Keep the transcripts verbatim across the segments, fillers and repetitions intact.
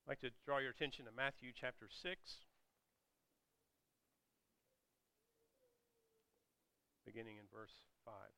I'd like to draw your attention to Matthew chapter six, beginning in verse five.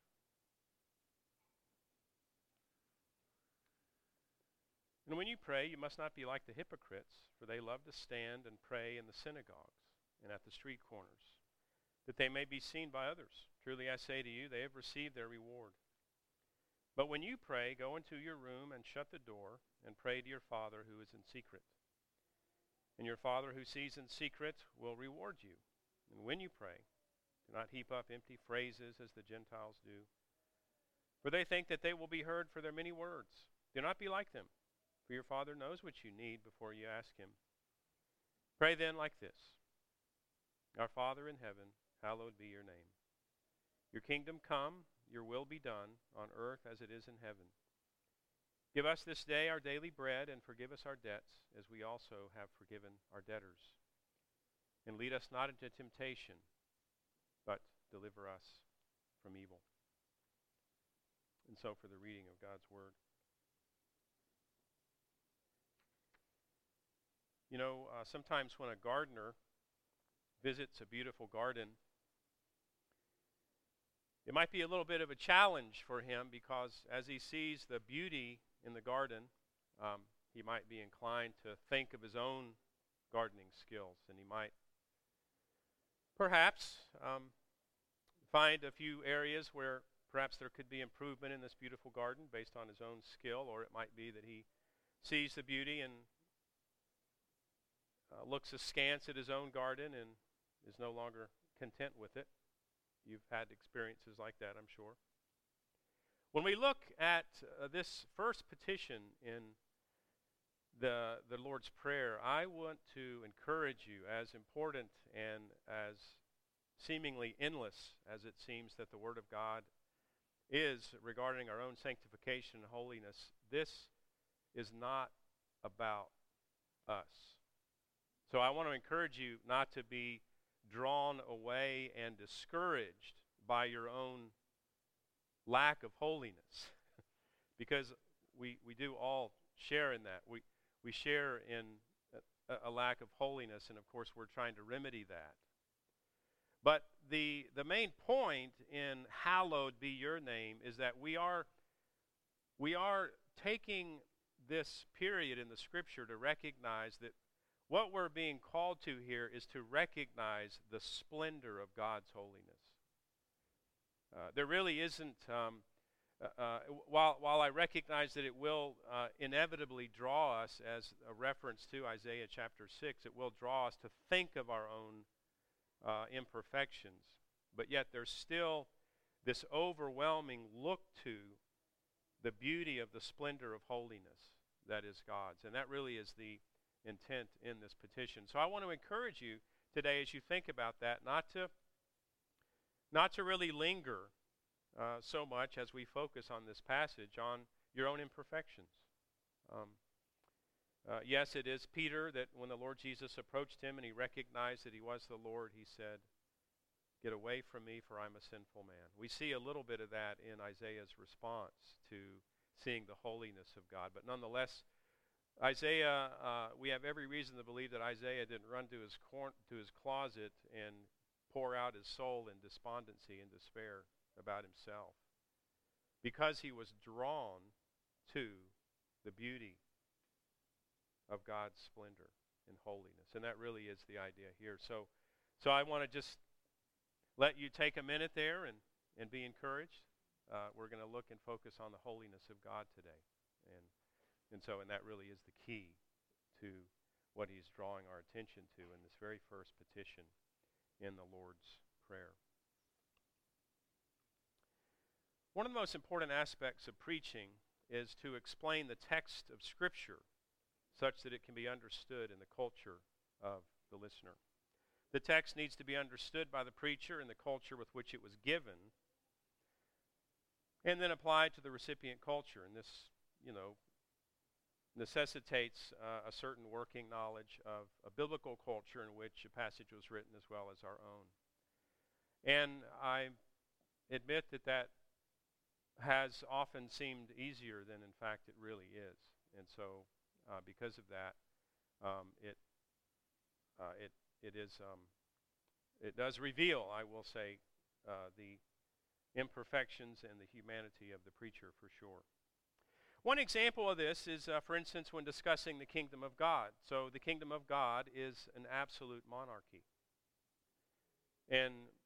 And when you pray, you must not be like the hypocrites, for they love to stand and pray in the synagogues and at the street corners, that they may be seen by others. Truly I say to you, they have received their reward. But when you pray, go into your room and shut the door, and pray to your Father who is in secret. And your Father who sees in secret will reward you. And when you pray, do not heap up empty phrases as the Gentiles do, for they think that they will be heard for their many words. Do not be like them, for your Father knows what you need before you ask him. Pray then like this: Our Father in heaven, hallowed be your name. Your kingdom come, your will be done, on earth as it is in heaven. Give us this day our daily bread, and forgive us our debts, as we also have forgiven our debtors. And lead us not into temptation, but deliver us from evil. And so for the reading of God's word. You know, uh, sometimes when a gardener visits a beautiful garden, it might be a little bit of a challenge for him, because as he sees the beauty in the garden, um, he might be inclined to think of his own gardening skills, and he might perhaps um, find a few areas where perhaps there could be improvement in this beautiful garden based on his own skill, or it might be that he sees the beauty and uh, looks askance at his own garden and is no longer content with it. You've had experiences like that, I'm sure. When we look at uh, this first petition in the, the Lord's Prayer, I want to encourage you, as important and as seemingly endless as it seems that the Word of God is regarding our own sanctification and holiness, this is not about us. So I want to encourage you not to be drawn away and discouraged by your own lack of holiness, because we we do all share in that. We we share in a, a lack of holiness, and of course we're trying to remedy that. But the the main point in hallowed be your name is that we are we are taking this period in the Scripture to recognize that what we're being called to here is to recognize the splendor of God's holiness. Uh, there really isn't, um, uh, uh, while, while I recognize that it will uh, inevitably draw us, as a reference to Isaiah chapter six, it will draw us to think of our own uh, imperfections. But yet there's still this overwhelming look to the beauty of the splendor of holiness that is God's. And that really is the intent in this petition. So I want to encourage you today, as you think about that, not to not to really linger uh, so much as we focus on this passage on your own imperfections. Um, uh, yes, it is Peter that when the Lord Jesus approached him and he recognized that he was the Lord, he said, "Get away from me, for I'm a sinful man." We see a little bit of that in Isaiah's response to seeing the holiness of God. But nonetheless, Isaiah, uh, we have every reason to believe that Isaiah didn't run to his cor- to his closet and pour out his soul in despondency and despair about himself, because he was drawn to the beauty of God's splendor and holiness. And that really is the idea here. So, so I want to just let you take a minute there and, and be encouraged. Uh, we're going to look and focus on the holiness of God today. And And so, and that really is the key to what he's drawing our attention to in this very first petition in the Lord's Prayer. One of the most important aspects of preaching is to explain the text of Scripture such that it can be understood in the culture of the listener. The text needs to be understood by the preacher in the culture with which it was given, and then applied to the recipient culture. And this, you know, necessitates uh, a certain working knowledge of a biblical culture in which a passage was written, as well as our own. And I admit that that has often seemed easier than in fact it really is. And so uh, because of that, um, it, uh, it, it is, um, it does reveal, I will say, uh, the imperfections and the humanity of the preacher for sure. One example of this is, uh, for instance, when discussing the kingdom of God. So the kingdom of God is an absolute monarchy. And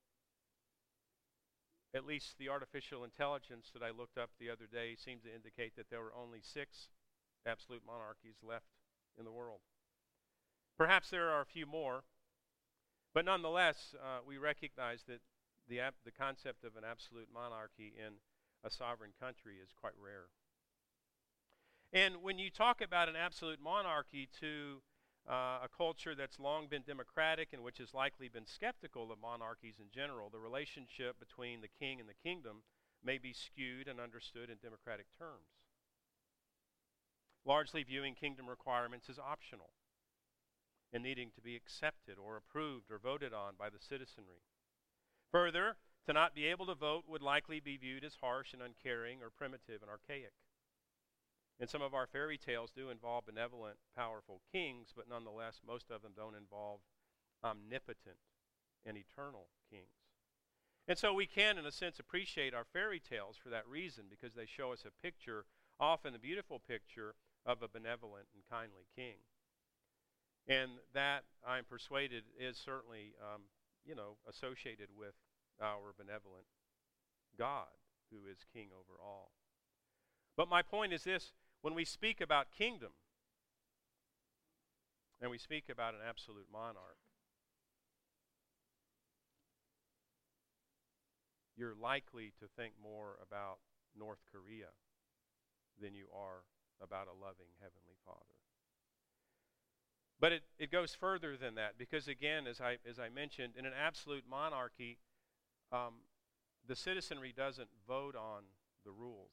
at least the artificial intelligence that I looked up the other day seemed to indicate that there were only six absolute monarchies left in the world. Perhaps there are a few more, but nonetheless, uh, we recognize that the, ab- the concept of an absolute monarchy in a sovereign country is quite rare. And when you talk about an absolute monarchy to uh, a culture that's long been democratic and which has likely been skeptical of monarchies in general, the relationship between the king and the kingdom may be skewed and understood in democratic terms, largely viewing kingdom requirements as optional and needing to be accepted or approved or voted on by the citizenry. Further, to not be able to vote would likely be viewed as harsh and uncaring or primitive and archaic. And some of our fairy tales do involve benevolent, powerful kings, but nonetheless, most of them don't involve omnipotent and eternal kings. And so we can, in a sense, appreciate our fairy tales for that reason, because they show us a picture, often a beautiful picture, of a benevolent and kindly king. And that, I'm persuaded, is certainly, um, you know, associated with our benevolent God, who is king over all. But my point is this: when we speak about kingdom, and we speak about an absolute monarch, you're likely to think more about North Korea than you are about a loving Heavenly Father. But it, it goes further than that, because again, as I, as I mentioned, in an absolute monarchy, um, the citizenry doesn't vote on the rules.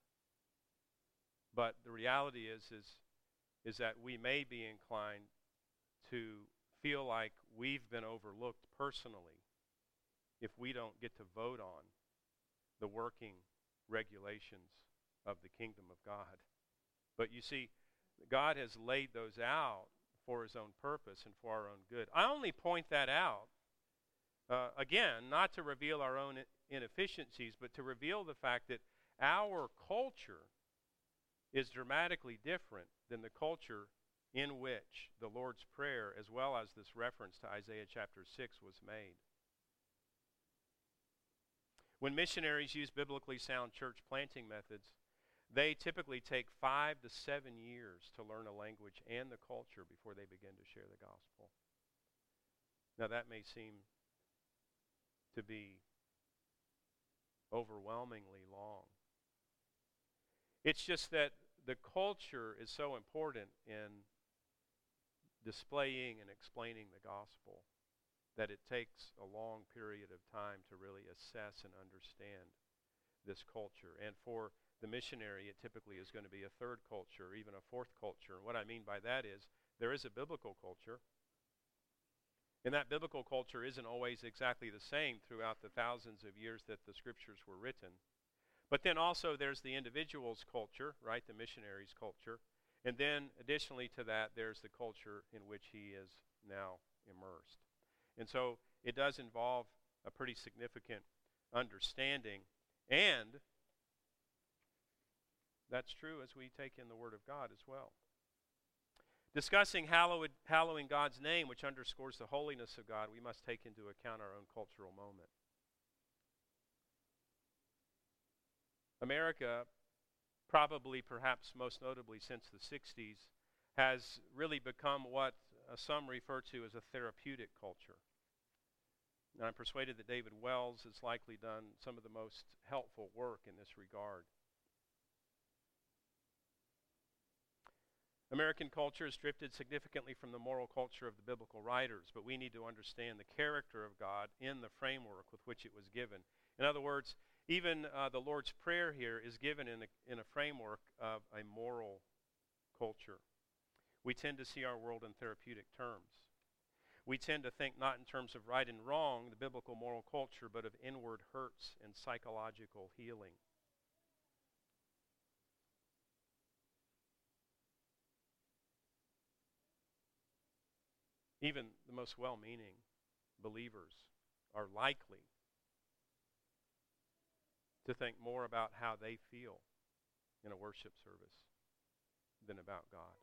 But the reality is, is, is that we may be inclined to feel like we've been overlooked personally if we don't get to vote on the working regulations of the kingdom of God. But you see, God has laid those out for his own purpose and for our own good. I only point that out, uh, again, not to reveal our own inefficiencies, but to reveal the fact that our culture is dramatically different than the culture in which the Lord's Prayer, as well as this reference to Isaiah chapter six, was made. When missionaries use biblically sound church planting methods, they typically take five to seven years to learn a language and the culture before they begin to share the gospel. Now that may seem to be overwhelmingly long. It's just that the culture is so important in displaying and explaining the gospel that it takes a long period of time to really assess and understand this culture. And for the missionary, it typically is going to be a third culture, or even a fourth culture. And what I mean by that is there is a biblical culture, and that biblical culture isn't always exactly the same throughout the thousands of years that the scriptures were written. But then also there's the individual's culture, right, the missionary's culture. And then additionally to that, there's the culture in which he is now immersed. And so it does involve a pretty significant understanding. And that's true as we take in the Word of God as well. Discussing hallowed, hallowing God's name, which underscores the holiness of God, we must take into account our own cultural moment. America, probably perhaps most notably since the sixties, has really become what uh, some refer to as a therapeutic culture. And I'm persuaded that David Wells has likely done some of the most helpful work in this regard. American culture has drifted significantly from the moral culture of the biblical writers, but we need to understand the character of God in the framework with which it was given. In other words, even uh, the Lord's Prayer here is given in a, in a framework of a moral culture. We tend to see our world in therapeutic terms. We tend to think not in terms of right and wrong, the biblical moral culture, but of inward hurts and psychological healing. Even the most well-meaning believers are likely to think more about how they feel in a worship service than about God.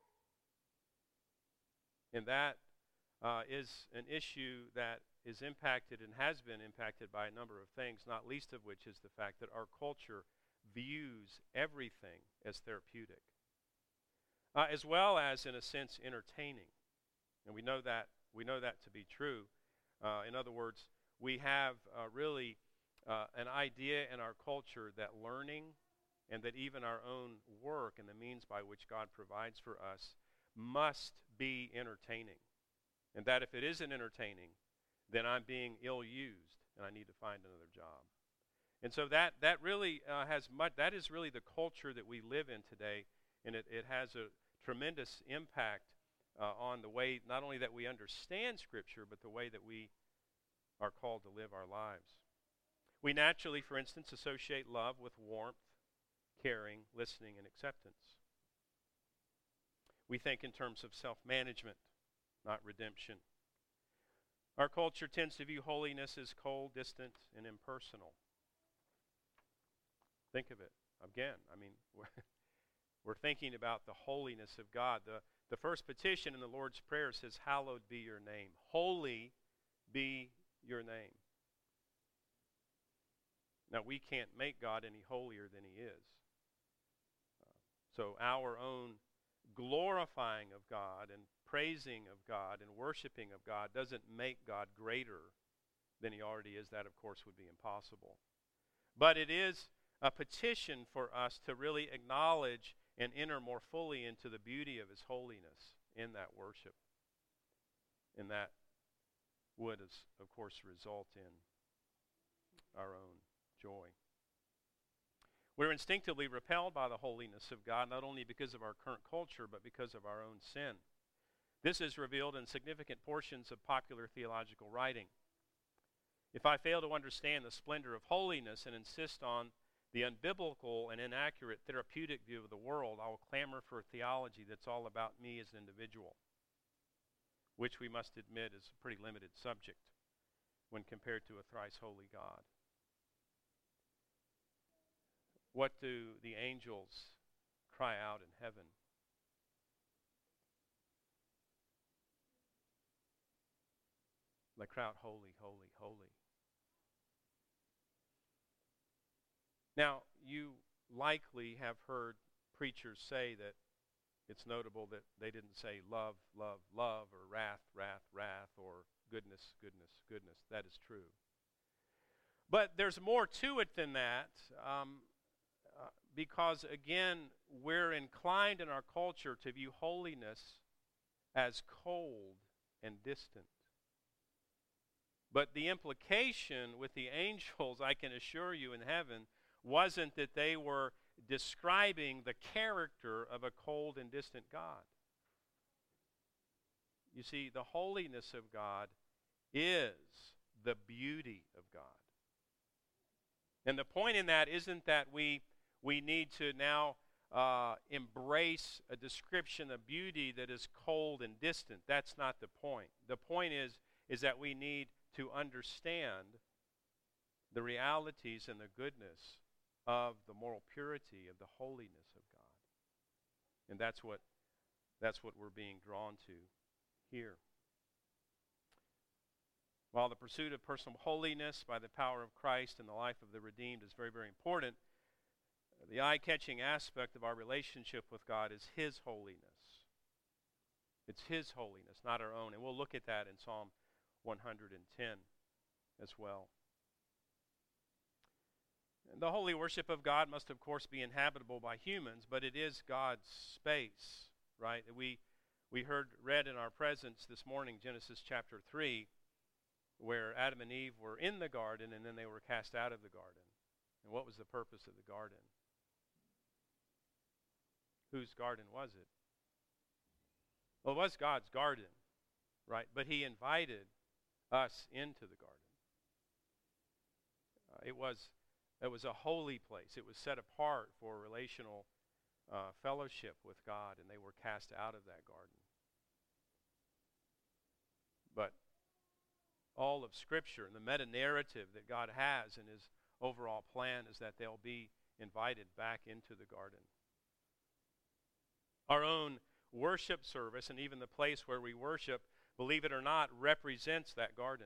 And that uh, is an issue that is impacted and has been impacted by a number of things, not least of which is the fact that our culture views everything as therapeutic, uh, as well as, in a sense, entertaining. And we know that we know that to be true. Uh, in other words, we have uh, really uh, an idea in our culture that learning and that even our own work and the means by which God provides for us must be entertaining. And that if it isn't entertaining, then I'm being ill-used and I need to find another job. And so that, that really uh, has much, that is really the culture that we live in today, and it, it has a tremendous impact uh, on the way, not only that we understand Scripture, but the way that we are called to live our lives. We naturally, for instance, associate love with warmth, caring, listening, and acceptance. We think in terms of self-management, not redemption. Our culture tends to view holiness as cold, distant, and impersonal. Think of it. Again, I mean, we're, we're thinking about the holiness of God. The, the first petition in the Lord's Prayer says, "Hallowed be your name." Holy be your name. Now, we can't make God any holier than he is. Uh, so our own glorifying of God and praising of God and worshiping of God doesn't make God greater than he already is. That, of course, would be impossible. But it is a petition for us to really acknowledge and enter more fully into the beauty of his holiness in that worship. And that would, of course, result in our own joy. We're instinctively repelled by the holiness of God, not only because of our current culture, but because of our own sin. This is revealed in significant portions of popular theological writing. If I fail to understand the splendor of holiness and insist on the unbiblical and inaccurate therapeutic view of the world, I will clamor for a theology that's all about me as an individual, which we must admit is a pretty limited subject when compared to a thrice holy God. What do the angels cry out in heaven? They cry out, "Holy, holy, holy." Now, you likely have heard preachers say that it's notable that they didn't say love, love, love, or wrath, wrath, wrath, or goodness, goodness, goodness. That is true. But there's more to it than that, um, uh, because, again, we're inclined in our culture to view holiness as cold and distant. But the implication with the angels, I can assure you, in heaven, wasn't that they were describing the character of a cold and distant God. You see, the holiness of God is the beauty of God. And the point in that isn't that we, we need to now uh, embrace a description of beauty that is cold and distant. That's not the point. The point is, is that we need to understand the realities and the goodness of the moral purity, of the holiness of God. And that's what that's what we're being drawn to here. While the pursuit of personal holiness by the power of Christ in the life of the redeemed is very, very important, the eye-catching aspect of our relationship with God is his holiness. It's his holiness, not our own. And we'll look at that in Psalm one hundred ten as well. And the holy worship of God must, of course, be inhabitable by humans, but it is God's space, right? We we heard read in our presence this morning, Genesis chapter three, where Adam and Eve were in the garden and then they were cast out of the garden. And what was the purpose of the garden? Whose garden was it? Well, it was God's garden, right? But he invited us into the garden. Uh, it was it was a holy place. It was set apart for relational uh, fellowship with God, and they were cast out of that garden. But all of Scripture and the meta-narrative that God has in His overall plan is that they'll be invited back into the garden. Our own worship service and even the place where we worship, believe it or not, represents that garden.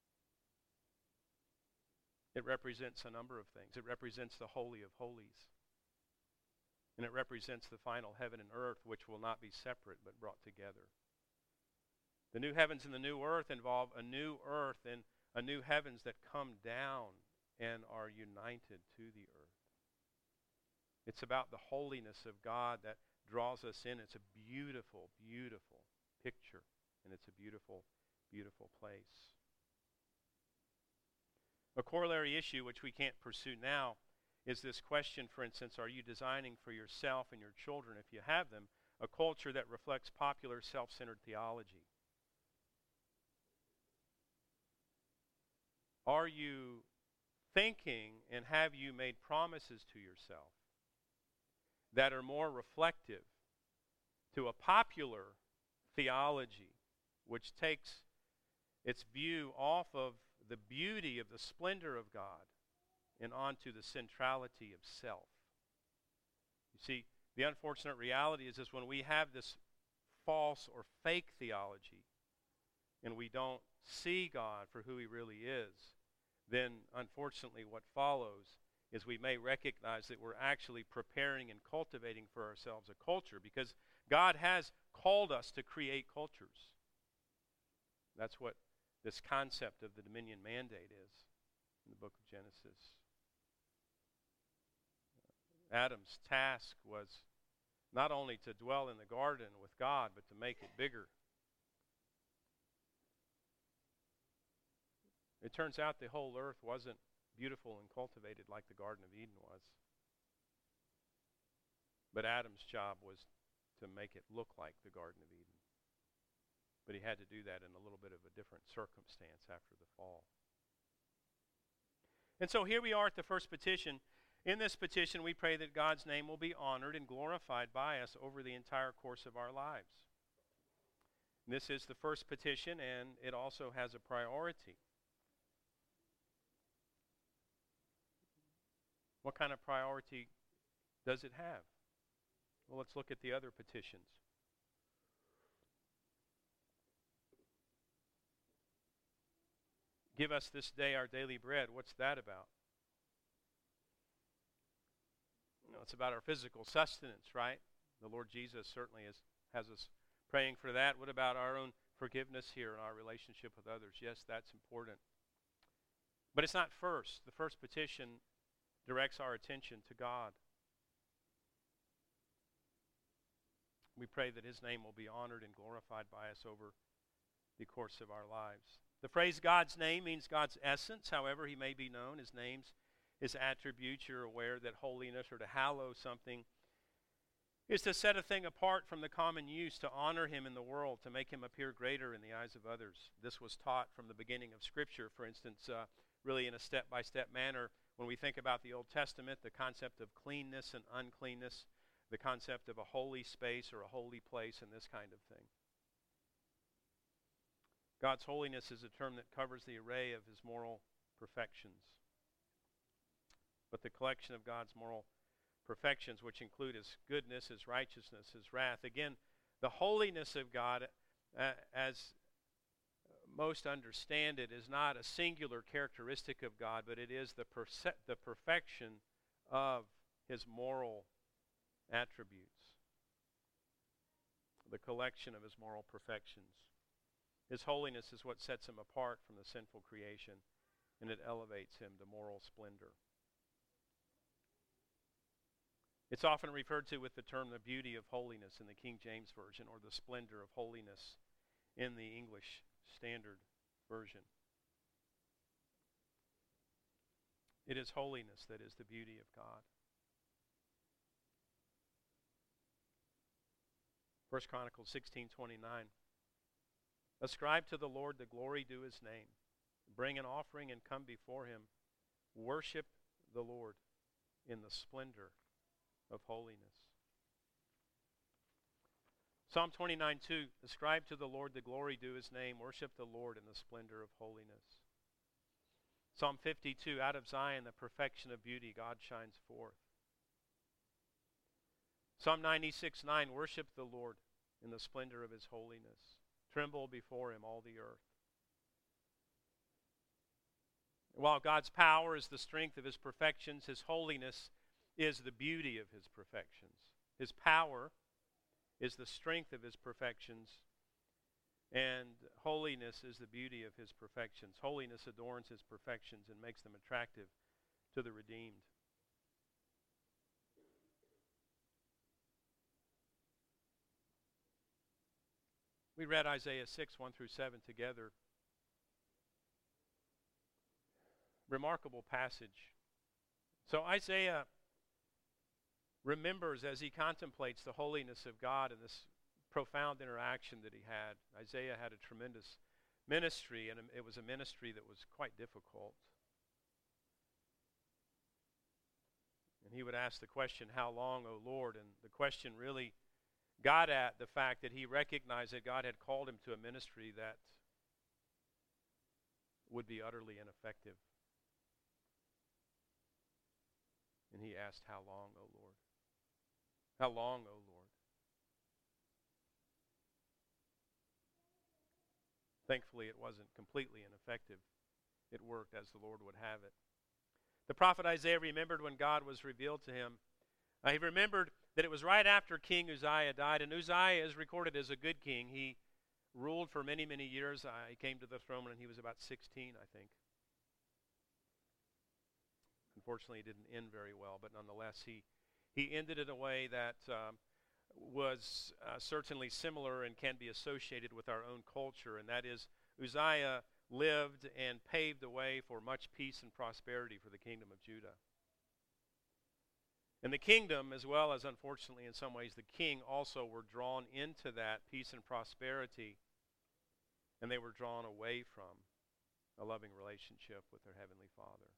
It represents a number of things. It represents the Holy of Holies. And it represents the final heaven and earth, which will not be separate but brought together. The new heavens and the new earth involve a new earth and a new heavens that come down and are united to the earth. It's about the holiness of God that draws us in. It's a beautiful, beautiful picture, and it's a beautiful, beautiful place. A corollary issue, which we can't pursue now, is this question, for instance, are you designing for yourself and your children, if you have them, a culture that reflects popular self-centered theology? Are you thinking and have you made promises to yourself that are more reflective to a popular theology, which takes its view off of the beauty of the splendor of God and onto the centrality of self? You see, the unfortunate reality is, is when we have this false or fake theology and we don't see God for who He really is, then unfortunately what follows is we may recognize that we're actually preparing and cultivating for ourselves a culture, because God has called us to create cultures. That's what this concept of the dominion mandate is in the book of Genesis. Adam's task was not only to dwell in the garden with God, but to make it bigger. It turns out the whole earth wasn't beautiful and cultivated like the Garden of Eden was. But Adam's job was to make it look like the Garden of Eden. But he had to do that in a little bit of a different circumstance after the fall. And so here we are at the first petition. In this petition, we pray that God's name will be honored and glorified by us over the entire course of our lives. This is the first petition, and it also has a priority. What kind of priority does it have? Well, let's look at the other petitions. Give us this day our daily bread. What's that about? You know, it's about our physical sustenance, right? The Lord Jesus certainly is, has us praying for that. What about our own forgiveness here and our relationship with others? Yes, that's important. But it's not first. The first petition directs our attention to God. We pray that His name will be honored and glorified by us over the course of our lives. The phrase God's name means God's essence, however He may be known. His names, His attributes, you're aware that holiness or to hallow something is to set a thing apart from the common use, to honor Him in the world, to make Him appear greater in the eyes of others. This was taught from the beginning of Scripture, for instance, uh, really in a step-by-step manner. When we think about the Old Testament, the concept of cleanness and uncleanness, the concept of a holy space or a holy place, and this kind of thing. God's holiness is a term that covers the array of His moral perfections. But the collection of God's moral perfections, which include His goodness, His righteousness, His wrath. Again, the holiness of God, uh, as most understand it, is not a singular characteristic of God, but it is the, perce- the perfection of His moral attributes. The collection of His moral perfections. His holiness is what sets Him apart from the sinful creation, and it elevates Him to moral splendor. It's often referred to with the term the beauty of holiness in the King James Version, or the splendor of holiness in the English Standard Version. It is holiness that is the beauty of God. First Chronicles sixteen twenty-nine. Ascribe to the Lord the glory due His name. Bring an offering and come before Him. Worship the Lord in the splendor of holiness. Psalm twenty-nine two, ascribe to the Lord the glory due his name. Worship the Lord in the splendor of holiness. Psalm fifty-two, out of Zion, the perfection of beauty, God shines forth. Psalm ninety-six nine, worship the Lord in the splendor of his holiness. Tremble before him, all the earth. While God's power is the strength of his perfections, his holiness is the beauty of his perfections. His power is the strength of his perfections, and holiness is the beauty of his perfections. Holiness adorns his perfections and makes them attractive to the redeemed. We read Isaiah six, one through seven together. Remarkable passage. So Isaiah remembers as he contemplates the holiness of God and this profound interaction that he had. Isaiah had a tremendous ministry, and it was a ministry that was quite difficult. And he would ask the question, how long, O Lord? And the question really got at the fact that he recognized that God had called him to a ministry that would be utterly ineffective. And he asked, how long, O Lord? How long, O Lord? Thankfully, it wasn't completely ineffective. It worked as the Lord would have it. The prophet Isaiah remembered when God was revealed to him. Uh, he remembered that it was right after King Uzziah died, and Uzziah is recorded as a good king. He ruled for many, many years. Uh, he came to the throne when he was about sixteen, I think. Unfortunately, it didn't end very well, but nonetheless, he, he ended in a way that um, was uh, certainly similar and can be associated with our own culture, and that is Uzziah lived and paved the way for much peace and prosperity for the kingdom of Judah. And the kingdom, as well as unfortunately in some ways the king, also were drawn into that peace and prosperity, and they were drawn away from a loving relationship with their heavenly Father.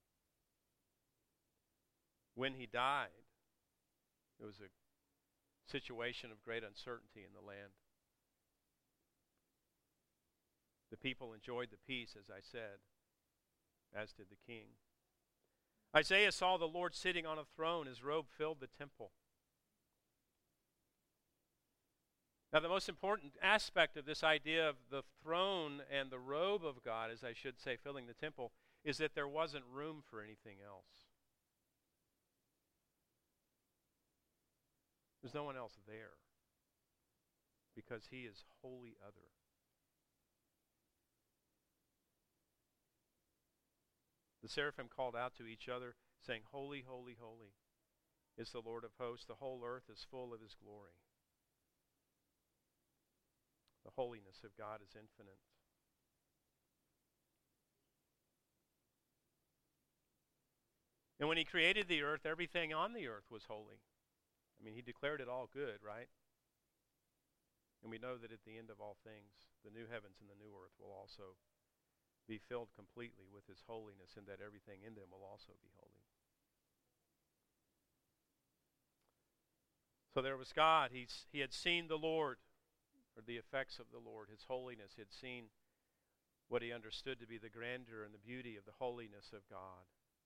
When he died, it was a situation of great uncertainty in the land. The people enjoyed the peace, as I said, as did the king. Isaiah saw the Lord sitting on a throne. His robe filled the temple. Now, the most important aspect of this idea of the throne and the robe of God, as I should say, filling the temple, is that there wasn't room for anything else. There's no one else there because he is wholly other. The seraphim called out to each other, saying, Holy, holy, holy is the Lord of hosts. The whole earth is full of his glory. The holiness of God is infinite. And when he created the earth, everything on the earth was holy. I mean, he declared it all good, right? And we know that at the end of all things, the new heavens and the new earth will also be filled completely with his holiness, and that everything in them will also be holy. So there was God. He's, he had seen the Lord, or the effects of the Lord, his holiness. He had seen what he understood to be the grandeur and the beauty of the holiness of God.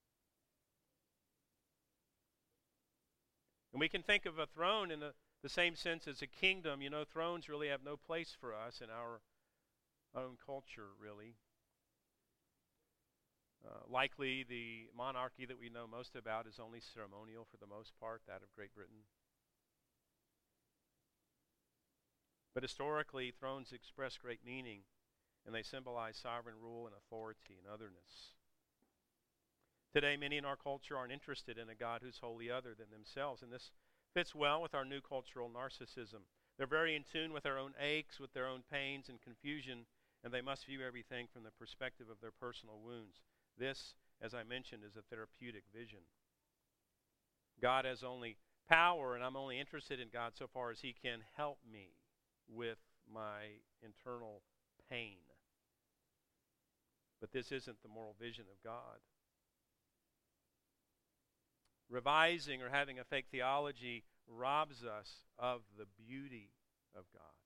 And we can think of a throne in the, the same sense as a kingdom. You know, thrones really have no place for us in our own culture, really. Uh, likely the monarchy that we know most about is only ceremonial for the most part, that of Great Britain. But historically, thrones express great meaning, and they symbolize sovereign rule and authority and otherness. Today, many in our culture aren't interested in a God who's wholly other than themselves, and this fits well with our new cultural narcissism. They're very in tune with their own aches, with their own pains and confusion, and they must view everything from the perspective of their personal wounds. This, as I mentioned, is a therapeutic vision. God has only power, and I'm only interested in God so far as he can help me with my internal pain. But this isn't the moral vision of God. Revising or having a fake theology robs us of the beauty of God.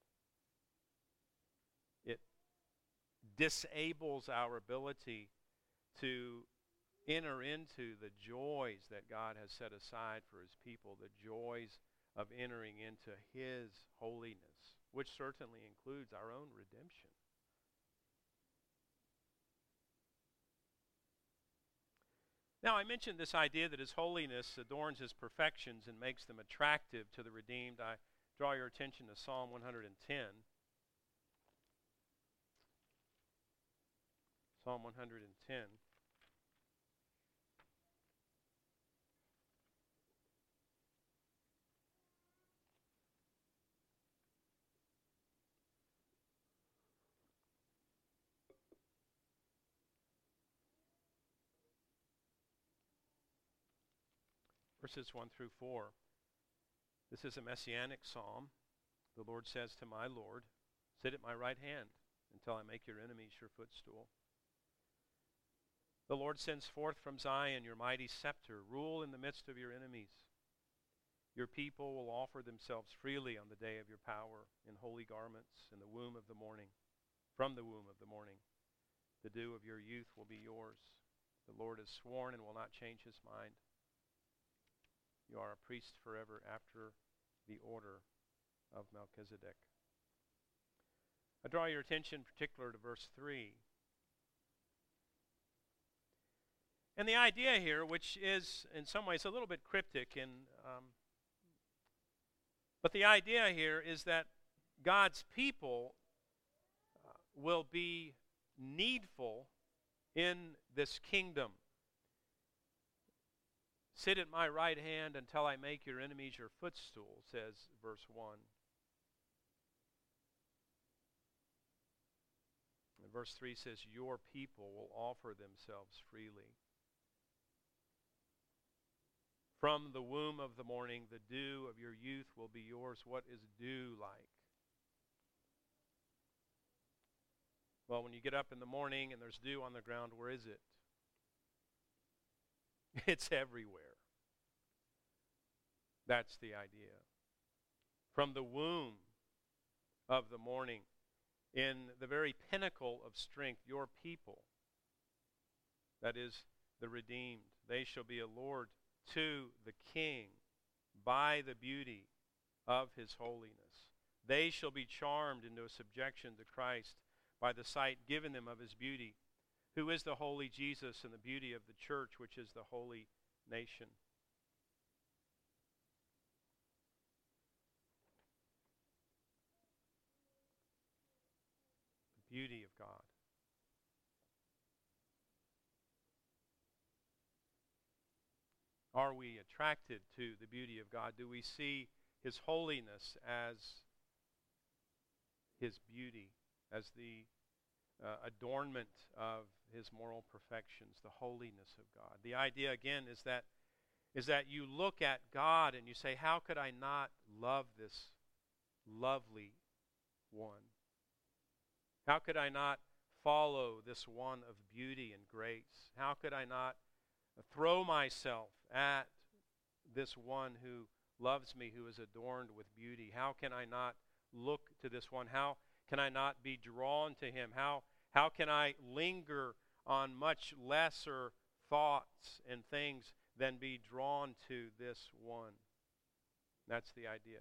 It disables our ability to enter into the joys that God has set aside for his people, the joys of entering into his holiness, which certainly includes our own redemption. Now, I mentioned this idea that his holiness adorns his perfections and makes them attractive to the redeemed. I draw your attention to Psalm one hundred ten. Psalm one hundred ten. Verses one through four. This is a messianic psalm. The Lord says to my Lord, sit at my right hand until I make your enemies your footstool. The Lord sends forth from Zion your mighty scepter. Rule in the midst of your enemies. Your people will offer themselves freely on the day of your power in holy garments in the womb of the morning. From the womb of the morning, the dew of your youth will be yours. The Lord has sworn and will not change his mind. You are a priest forever after the order of Melchizedek. I draw your attention in particular to verse three. And the idea here, which is in some ways a little bit cryptic, and um, but the idea here is that God's people uh, will be needful in this kingdom. Sit at my right hand until I make your enemies your footstool, says verse one. And verse three says, your people will offer themselves freely. From the womb of the morning, the dew of your youth will be yours. What is dew like? Well, when you get up in the morning and there's dew on the ground, where is it? It's everywhere. That's the idea. From the womb of the morning, in the very pinnacle of strength, your people, that is the redeemed, they shall be a lord to the king by the beauty of his holiness. They shall be charmed into a subjection to Christ by the sight given them of his beauty, who is the holy Jesus, and the beauty of the church, which is the holy nation. The beauty of God. Are we attracted to the beauty of God? Do we see his holiness as his beauty, as the uh, adornment of his moral perfections, the holiness of God? The idea, again, is that is that you look at God and you say, how could I not love this lovely one? How could I not follow this one of beauty and grace? How could I not throw myself at this one who loves me, who is adorned with beauty? How can I not look to this one? How can I not be drawn to him? How, how can I linger on much lesser thoughts and things than be drawn to this one? That's the idea.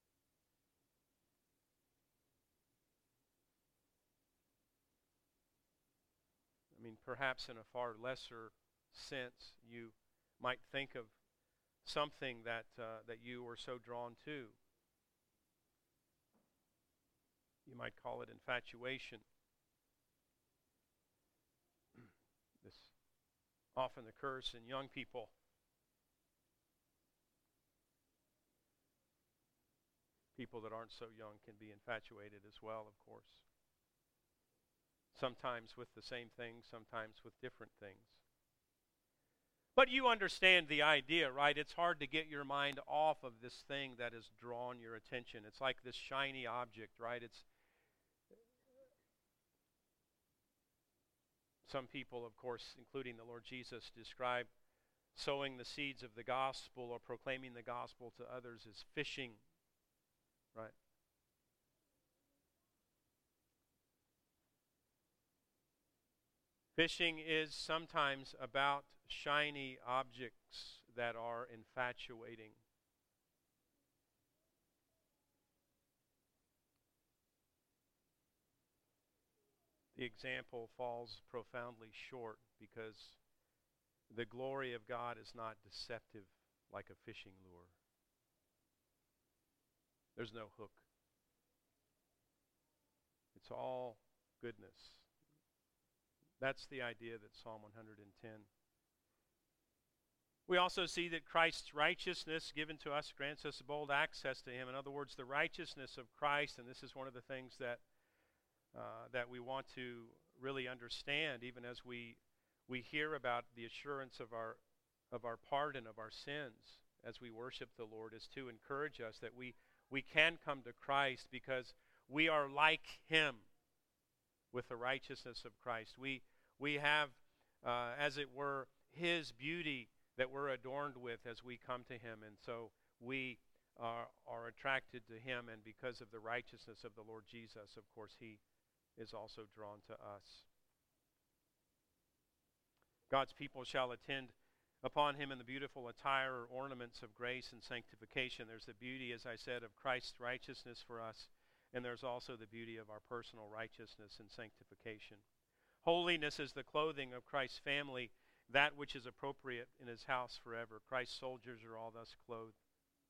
I mean, perhaps in a far lesser sense, you might think of something that uh, that you were so drawn to. You might call it infatuation. This often occurs in young people. People that aren't so young can be infatuated as well, of course. Sometimes with the same thing, sometimes with different things. But you understand the idea, right? It's hard to get your mind off of this thing that has drawn your attention. It's like this shiny object, right? It's some people, of course, including the Lord Jesus, describe sowing the seeds of the gospel or proclaiming the gospel to others as fishing, right? Fishing is sometimes about shiny objects that are infatuating. The example falls profoundly short because the glory of God is not deceptive like a fishing lure. There's no hook. It's all goodness. That's the idea that Psalm one hundred ten. We also see that Christ's righteousness given to us grants us bold access to him. In other words, the righteousness of Christ, and this is one of the things that uh, that we want to really understand, even as we we hear about the assurance of our of our pardon of our sins as we worship the Lord, is to encourage us that we we can come to Christ because we are like him with the righteousness of Christ. We we have, uh, as it were, his beauty that we're adorned with as we come to him. And so we are, are attracted to him, and because of the righteousness of the Lord Jesus, of course, he is also drawn to us. God's people shall attend upon him in the beautiful attire or ornaments of grace and sanctification. There's the beauty, as I said, of Christ's righteousness for us, and there's also the beauty of our personal righteousness and sanctification. Holiness is the clothing of Christ's family, that which is appropriate in his house forever. Christ's soldiers are all thus clothed.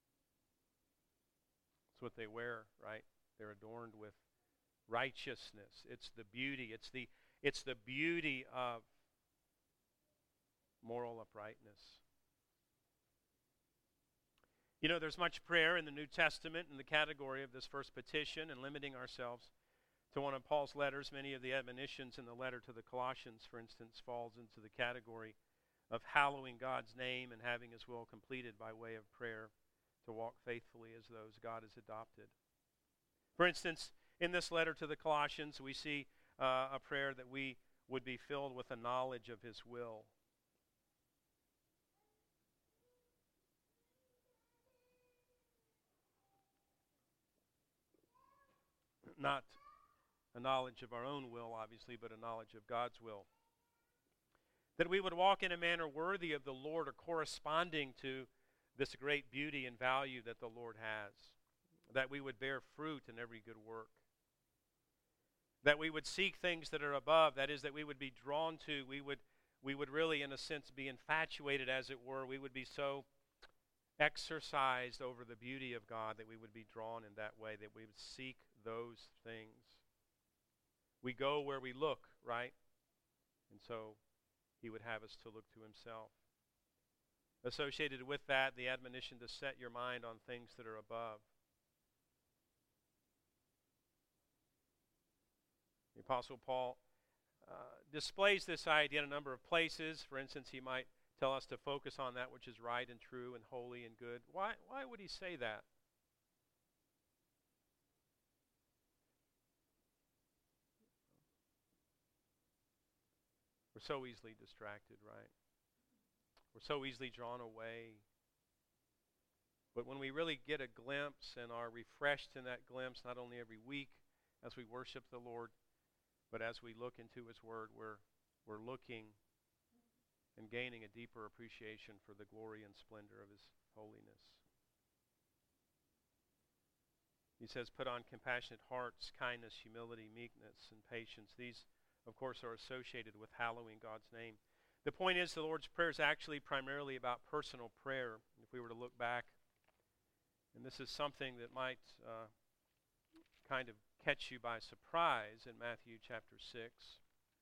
It's what they wear, right? They're adorned with righteousness. It's the beauty. It's the, it's the beauty of moral uprightness. You know, there's much prayer in the New Testament in the category of this first petition, and limiting ourselves to one of Paul's letters, many of the admonitions in the letter to the Colossians, for instance, falls into the category of hallowing God's name and having his will completed by way of prayer, to walk faithfully as those God has adopted. For instance, in this letter to the Colossians, we see uh, a prayer that we would be filled with a knowledge of his will. Not a knowledge of our own will, obviously, but a knowledge of God's will. That we would walk in a manner worthy of the Lord, or corresponding to this great beauty and value that the Lord has. That we would bear fruit in every good work. That we would seek things that are above, that is, that we would be drawn to, we would, we would really, in a sense, be infatuated, as it were. We would be so exercised over the beauty of God that we would be drawn in that way, that we would seek those things. We go where we look, right? And so he would have us to look to himself. Associated with that, the admonition to set your mind on things that are above. The Apostle Paul uh, displays this idea in a number of places. For instance, he might tell us to focus on that which is right and true and holy and good. Why, why would he say that? We're so easily distracted, right? We're so easily drawn away. But when we really get a glimpse and are refreshed in that glimpse, not only every week as we worship the Lord, but as we look into his word, we're, we're looking and gaining a deeper appreciation for the glory and splendor of his holiness. He says, put on compassionate hearts, kindness, humility, meekness, and patience. These, of course, are associated with hallowing God's name. The point is, the Lord's Prayer is actually primarily about personal prayer. If we were to look back, and this is something that might uh, kind of catch you by surprise in Matthew chapter six.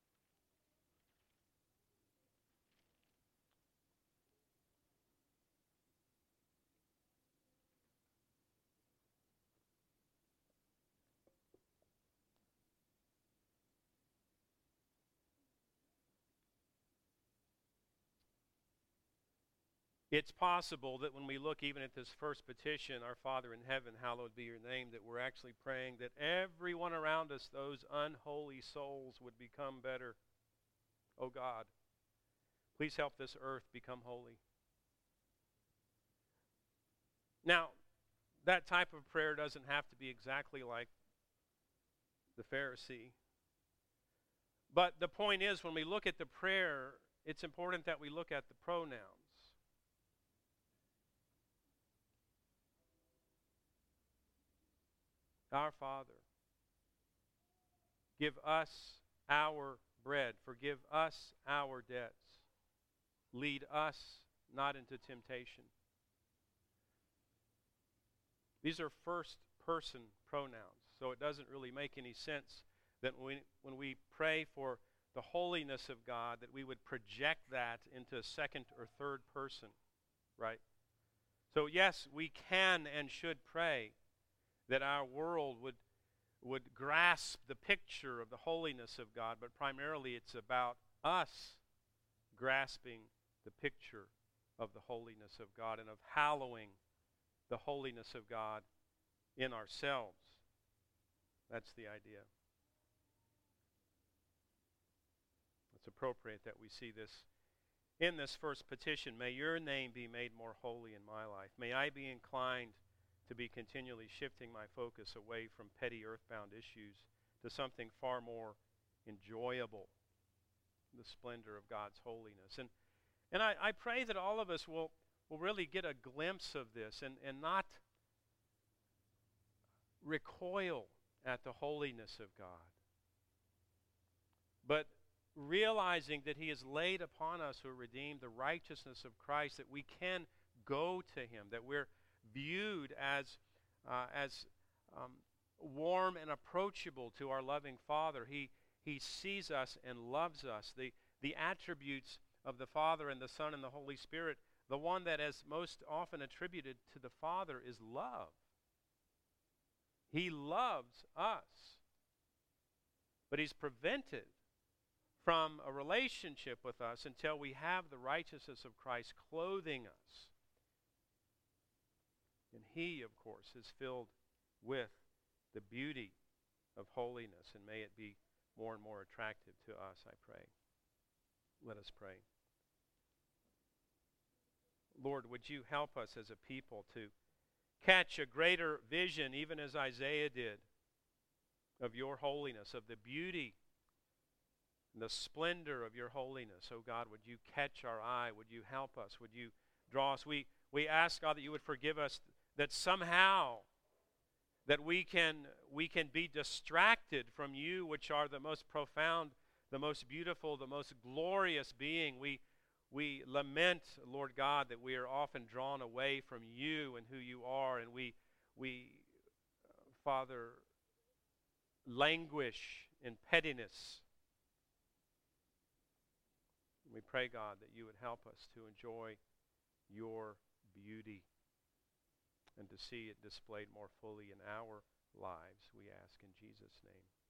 It's possible that when we look even at this first petition, our Father in heaven, hallowed be your name, that we're actually praying that everyone around us, those unholy souls, would become better. Oh God, please help this earth become holy. Now, that type of prayer doesn't have to be exactly like the Pharisee. But the point is, when we look at the prayer, it's important that we look at the pronouns. Our Father, give us our bread. Forgive us our debts. Lead us not into temptation. These are first person pronouns, so it doesn't really make any sense that when we, when we pray for the holiness of God, that we would project that into a second or third person, right? So yes, we can and should pray that our world would, would grasp the picture of the holiness of God, but primarily it's about us grasping the picture of the holiness of God and of hallowing the holiness of God in ourselves. That's the idea. It's appropriate that we see this in this first petition. May your name be made more holy in my life. May I be inclined to be continually shifting my focus away from petty earthbound issues to something far more enjoyable, the splendor of God's holiness. And and I, I pray that all of us will, will really get a glimpse of this and, and not recoil at the holiness of God, but realizing that He has laid upon us who are redeemed the righteousness of Christ, that we can go to Him, that we're viewed as uh, as um, warm and approachable to our loving Father. He He sees us and loves us. The the attributes of the Father and the Son and the Holy Spirit, the one that is most often attributed to the Father is love. He loves us, but He's prevented from a relationship with us until we have the righteousness of Christ clothing us. And He, of course, is filled with the beauty of holiness, and may it be more and more attractive to us, I pray. Let us pray. Lord, would you help us as a people to catch a greater vision, even as Isaiah did, of your holiness, of the beauty and the splendor of your holiness. Oh God, would you catch our eye? Would you help us? Would you draw us? We, we ask, God, that you would forgive us, that somehow that we can, we can be distracted from you, which are the most profound, the most beautiful, the most glorious being. We We lament, Lord God, that we are often drawn away from you and who you are, and we, we, uh, Father, languish in pettiness. We pray, God, that you would help us to enjoy your beauty and to see it displayed more fully in our lives, we ask in Jesus' name.